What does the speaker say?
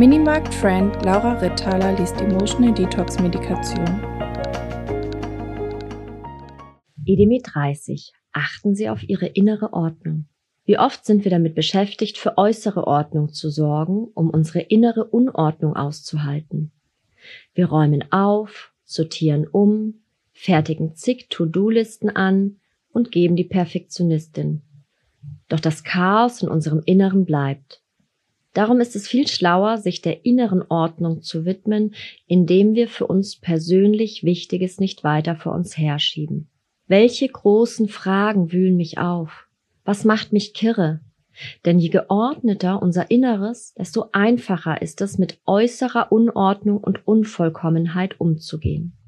Minimarkt-Friend Laura Rittaler liest Emotional Detox Medikation. EDM 30. Achten Sie auf Ihre innere Ordnung. Wie oft sind wir damit beschäftigt, für äußere Ordnung zu sorgen, um unsere innere Unordnung auszuhalten? Wir räumen auf, sortieren um, fertigen zig To-Do-Listen an und geben die Perfektionistin. Doch das Chaos in unserem Inneren bleibt. Darum ist es viel schlauer, sich der inneren Ordnung zu widmen, indem wir für uns persönlich Wichtiges nicht weiter vor uns herschieben. Welche großen Fragen wühlen mich auf? Was macht mich kirre? Denn je geordneter unser Inneres, desto einfacher ist es, mit äußerer Unordnung und Unvollkommenheit umzugehen.